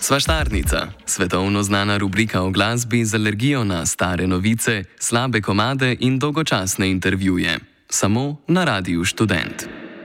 Svaštarnica, svetovno znana rubrika o glasbi z alergijo na stare novice, slabe komade in dolgočasne intervjuje. Samo na Radiu Študent.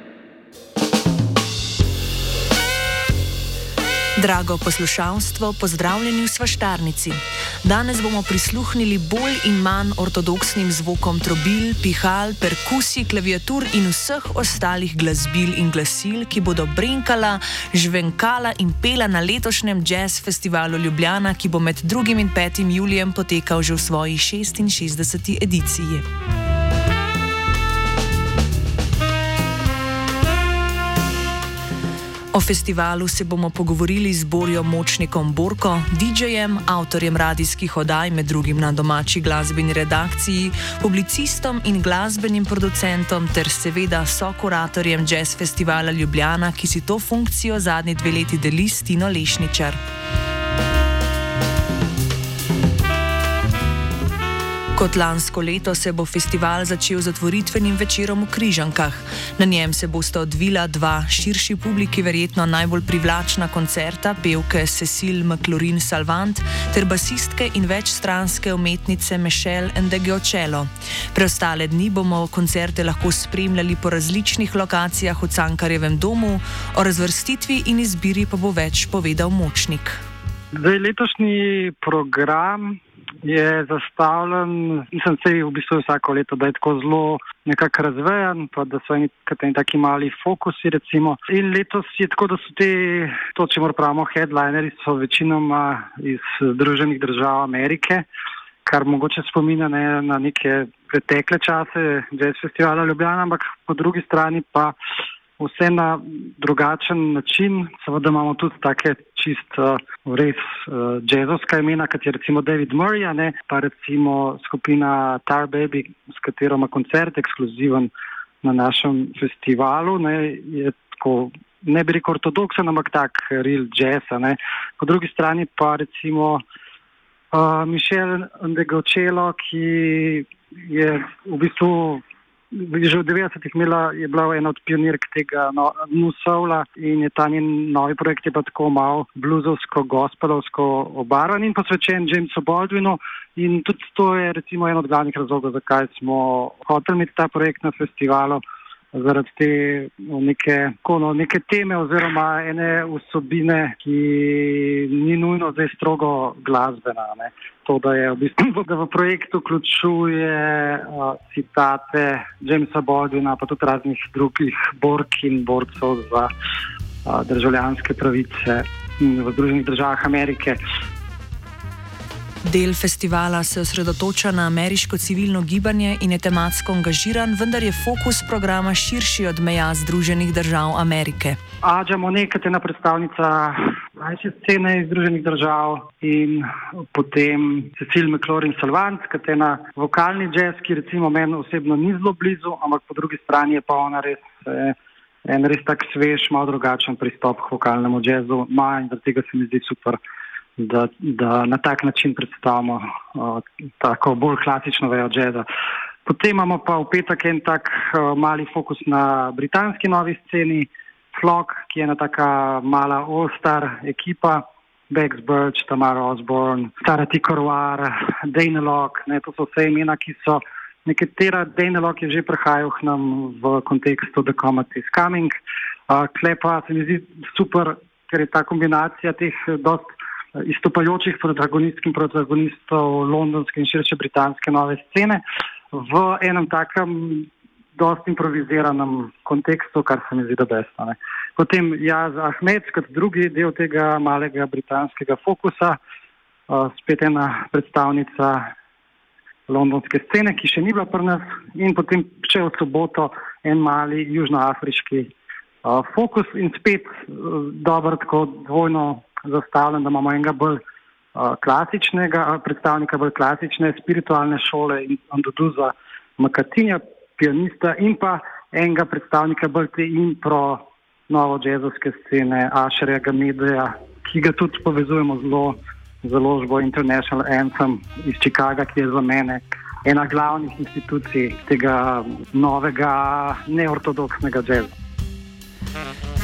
Drago poslušalstvo, pozdravljeni v Svaštarnici. Danes bomo prisluhnili bolj in manj ortodoksnim zvokom trobil, pihal, perkusij, klaviatur in vseh ostalih glasbil in glasil, ki bodo brenkala, žvenkala in pela na letošnjem Jazz Festivalu Ljubljana, ki bo med 2. in 5. julijem potekal že v svoji 66. ediciji. O festivalu se bomo pogovorili z Borjo Močnikom Borko, DJ-jem, avtorjem radijskih oddaj, med drugim na domači glasbeni redakciji, publicistom in glasbenim producentom ter seveda sokuratorjem Jazz Festivala Ljubljana, ki si to funkcijo zadnji 2 leti deli s Tino Lešničar. Kot lansko leto se bo festival začel z otvoritvenim večerom v Križankah. Na njem se bosta odvila 2 širši publiki verjetno najbolj privlačna koncerta pevke Cecile McLaurin-Salvant ter basistke in večstranske umetnice Michelle Ndegeocello. Preostale dni bomo koncerte lahko spremljali po različnih lokacijah v Cankarjevem domu, o razvrstitvi in izbiri pa bo več povedal Močnik. Letošnji program je zastavljen, mislim, se v bistvu vsako leto, da je tako zelo nekako razvejan, pa da so nekateri taki mali fokusi, recimo. In letos je tako, da so to, čemur pravimo headlineri, so večinoma iz Združenih držav Amerike, kar mogoče spominja na neke pretekle čase Jazz Festivala Ljubljana, ampak po drugi strani pa vse na drugačen način. Seveda imamo tudi take čisto res jazzovska imena, kot je recimo David Murray, pa recimo skupina Tar Baby, s katero ima koncert ekskluziven na našem festivalu. Je tako, ne bi rekel ortodoksen, ampak tak real jazz. Po drugi strani pa recimo Michelle Ndegeocello, ki je v bistvu že v 90-ih je bila ena od pionirk tega nu soula in je ta njen novi projekt je pa tako malo bluzovsko, gospelovsko obarvan in posvečen Jamesu Baldwinu in tudi to je recimo en od glavnih razlogov, zakaj smo hoteli imeti ta projekt na festivalu, zaradi te neke teme oziroma ene vsebine, ki ni nujno zdaj strogo glasbena. To, da je v bistvu, da v projektu vključuje citate Jamesa Baldwina, pa tudi raznih drugih bork in borcev za državljanske pravice v Združenih državah Amerike. Del festivala se osredotoča na ameriško civilno gibanje in je tematsko angažiran, vendar je fokus programa širši od meja Združenih držav Amerike. Aja Monet, kot ena predstavnica mlajše scene iz Združenih držav, in potem Cecile McLaurin-Salvant, kot ena vokalni jazz, ki recimo meni osebno ni zelo blizu, ampak po drugi strani je pa ona res tak svež, malo drugačen pristop k vokalnemu jazzu, in zaradi tega se mi zdi super, da na tak način predstavimo tako bolj klasično vejo jazza. Potem imamo pa v petek en tak mali fokus na britanski novi sceni, Flock, ki je ena taka mala all-star ekipa, Bex Birch, Tamara Osborne, Sarah T. Corroir, Dana Locke, to so vse imena, ki so nekatera. Dana Locke je že prihajal k nam v kontekstu The Comet is Coming. Klepa se mi zdi super, ker je ta kombinacija teh dost izstopajočih protagonistk in protagonistov londonske in širše britanske nove scene v enem takem dost improviziranem kontekstu, kar se mi zdi best. Potem Jaz Ahmed kot drugi del tega malega britanskega fokusa, spet ena predstavnica londonske scene, ki še ni bila pri nas, in potem še v soboto en mali južnoafriški fokus in spet dobro tako dvojno zastavljen, da imamo enega bolj klasičnega predstavnika, bolj klasične spiritualne šole in Anduduza Makatinja, pianista, in pa enega predstavnika bolj te impro novo jazzovske scene Asherja Gamedeja, ki ga tudi povezujemo z založbo International Anthem iz Chicaga, ki je za mene ena glavnih institucij tega novega neortodoksnega jazza.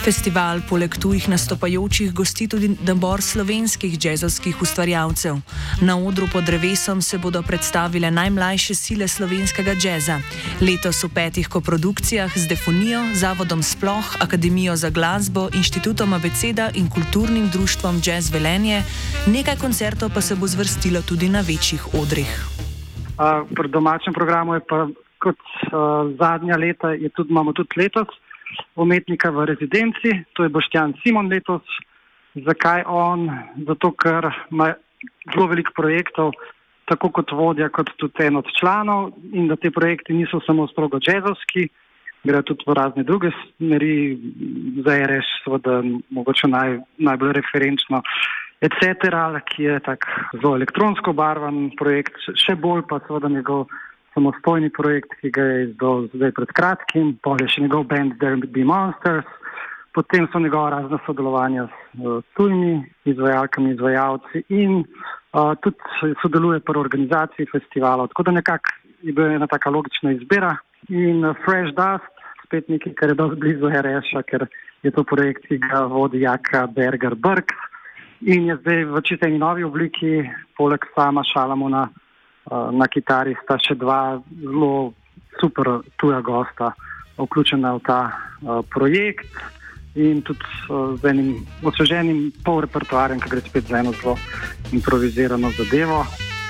Festival poleg tujih nastopajočih gosti tudi nabor slovenskih džezovskih ustvarjalcev. Na odru pod drevesom se bodo predstavile najmlajše sile slovenskega džeza. Letos v 5 koprodukcijah z Defonijo, Zavodom Sploh, Akademijo za glasbo, Inštitutom Abeceda in Kulturnim društvom Jazz Velenje, nekaj koncertov pa se bo zvrstilo tudi na večjih odrih. Pri domačem programu je pa kot zadnja leta, imamo tudi letos umetnika v rezidenci, to je Boštjan Simon letos. Zakaj on? Zato, ker ima zelo veliko projektov, tako kot vodja, kot tudi en od članov, in da te projekti niso samo strogo džezovski, gre tudi v razne druge smeri, za RS, seveda mogoče najbolj referenčno, etc., ki je tak zelo elektronsko barvan projekt, še bolj pa seveda njegov samostojni projekt, ki ga je izdal zdaj pred kratkim, pol je še njegov band There Be Monsters, potem so njegova razna sodelovanja s tujimi izvajalkami, izvajalci in tudi sodeluje pri organizaciji festivalov, tako da nekako je bila ena taka logična izbira. In Fresh Dust, spet nekaj, kar je dosti blizu RS-a, ker je to projekt, ki ga vodi Jaka Berger-Brk in je zdaj v čisteni novi obliki, poleg sama Šalamona na kitari sta še 2 zelo super tuja gosta vključena v ta projekt in tudi z enim osveženim polrepertoarjem, ki gre spet za eno zelo improvizirano zadevo.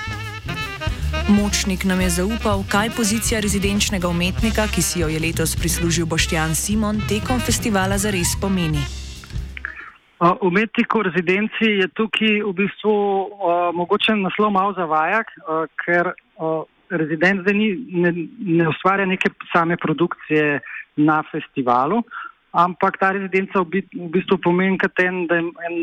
Močnik nam je zaupal, kaj pozicija rezidenčnega umetnika, ki si jo je letos prislužil Boštjan Simon, tekom festivala zares pomeni. Umetnik v rezidenci je tukaj v bistvu mogoče naslov malo zavajak, ker rezident zdaj ne ustvarja neke same produkcije na festivalu, ampak ta rezidenca v bistvu pomeni da je en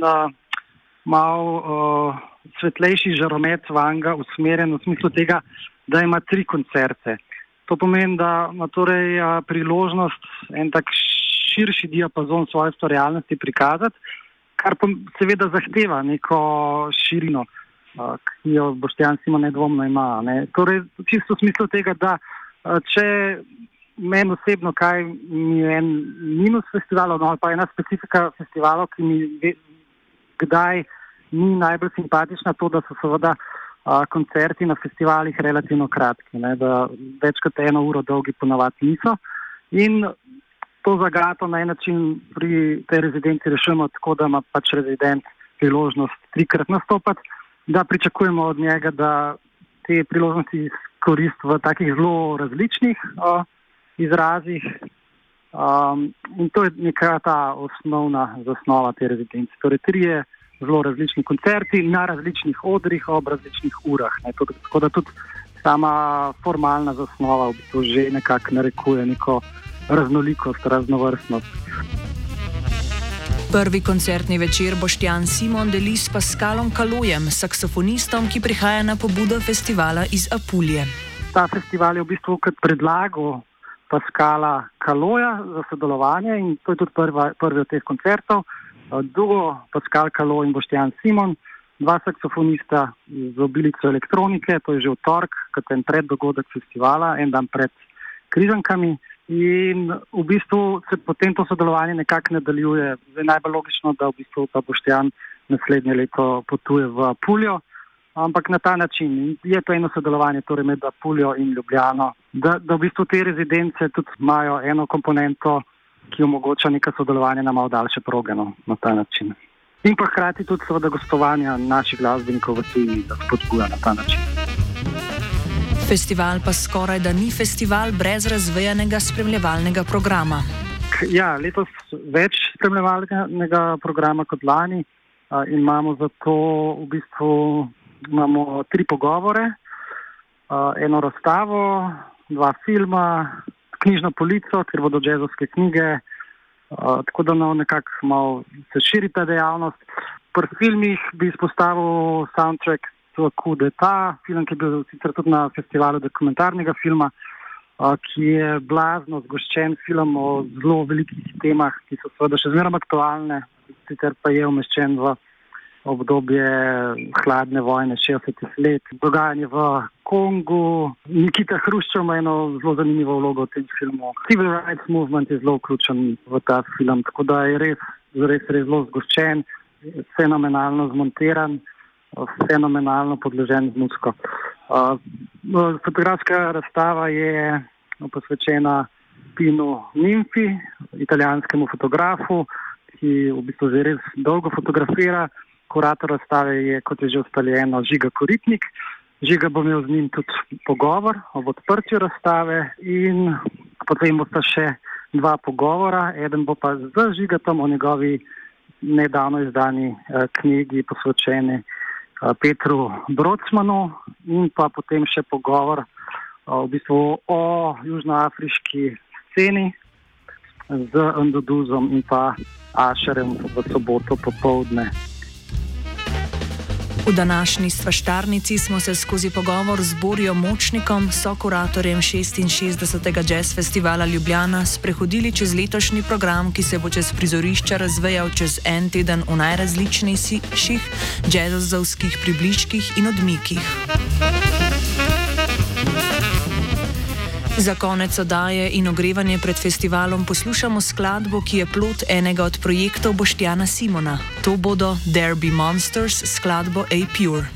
malo svetlejši žaromet vanga usmerjen v smislu tega, da ima 3 koncerte. To pomeni, da ima torej priložnost en tak širši diapazon svoje ustvarjalnosti prikazati, kar pa seveda zahteva neko širino, ki jo Boštjan Simon nedvomno ima. Torej, čisto v smislu tega, da če meni osebno, kaj mi je en minus festivalov, ali pa ena specifika festivalov, ki mi kdaj ni najbolj simpatična, to, da so seveda koncerti na festivalih relativno kratki, da več kot 1 uro dolgi ponavadi niso. In to zagato na en način pri tej rezidenci rešujemo tako, da ima pač rezident priložnost 3-krat nastopati, da pričakujemo od njega, da te priložnosti izkoristi v takih zelo različnih izrazih. In to je neka ta osnovna zasnova te rezidence. Torej 3 zelo različni koncerti na različnih odrih ob različnih urah. Tako da tudi sama formalna zasnova v bistvu že nekako narekuje neko raznolikost, raznovrstnost. Prvi koncertni večer Boštjan Simon deli s Pascalom Kalojem, saksofonistom, ki prihaja na pobudo festivala iz Apulije. Ta festival je v bistvu kot predlagal Pascala Kaloja za sodelovanje in to je tudi prvi od teh koncertov. Drugo, Pascal Kaloj in Boštjan Simon, 2 saksofonista z obilico elektronike, to je že v torek, kot en preddogodek festivala, en dan pred Križankami. In v bistvu se potem to sodelovanje nekako nadaljuje. Zdaj najbolj logično, da v bistvu pa Boštjan naslednje leto potuje v Apulijo, ampak na ta način je to eno sodelovanje torej med Apulijo in Ljubljano, da v bistvu te rezidence tudi imajo eno komponento, ki omogoča neka sodelovanje na malo daljše proge, na ta način. In pa hkrati tudi seveda gostovanja naših glasbenikov v tujini, da spodbuja na ta način. Festival pa skoraj da ni festival brez razvejanega spremljevalnega programa. Ja, letos več spremljevalnega programa kot lani. Imamo zato v bistvu 3 pogovore, eno razstavo, 2 filma, knjižno polico, ker bodo džezovske knjige, tako da nekako malo se širi ta dejavnost. Pri filmih bi izpostavil soundtrack Coup d'Etat, film, ki je bil sicer tudi na festivalu dokumentarnega filma, ki je blazno zgoščen film o zelo velikih temah, ki so seveda še zmeraj aktualne, sicer pa je umeščen v obdobje hladne vojne 60 let, dogajanje v Kongu. Nikita Hruščov ima eno zelo zanimivo vlogo v tem filmu. Civil Rights Movement je zelo vključen v ta film, tako da je res zelo zgoščen, fenomenalno zmontiran, fenomenalno podložen z muziko. Fotografska razstava je posvečena Pinu Ninfi, italijanskemu fotografu, ki v bistvu že res dolgo fotografira. Kurator razstave je, kot je že ustaljeno, Žiga Koritnik. Žiga bo imel z njim tudi pogovor ob odprtju razstave in potem bosta še 2 pogovora. Eden bo pa z Žigatom o njegovi nedavno izdani knjigi posvečeni Petru Brocmanu in pa potem še pogovor v bistvu o južnoafriški sceni z Nduduzom in pa Ašerem v soboto popoldne. V današnji Svaštarnici smo se skozi pogovor z Borijo Močnikom, sokuratorjem 66. Jazz Festivala Ljubljana, sprehodili čez letošnji program, ki se bo čez prizorišča razvejal čez en teden v najrazličnejših jazzovskih približkih in odmikih. Za konec oddaje in ogrevanje pred festivalom poslušamo skladbo, ki je plod enega od projektov Boštjana Simona. To bodo There Be Monsters s skladbo A Pure.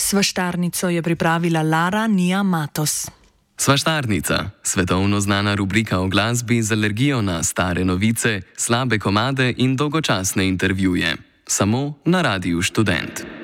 Svaštarnico je pripravila Lara Nija Matos. Svaštarnica, svetovno znana rubrika o glasbi z alergijo na stare novice, slabe komade in dolgočasne intervjuje. Samo na Radiu Študent.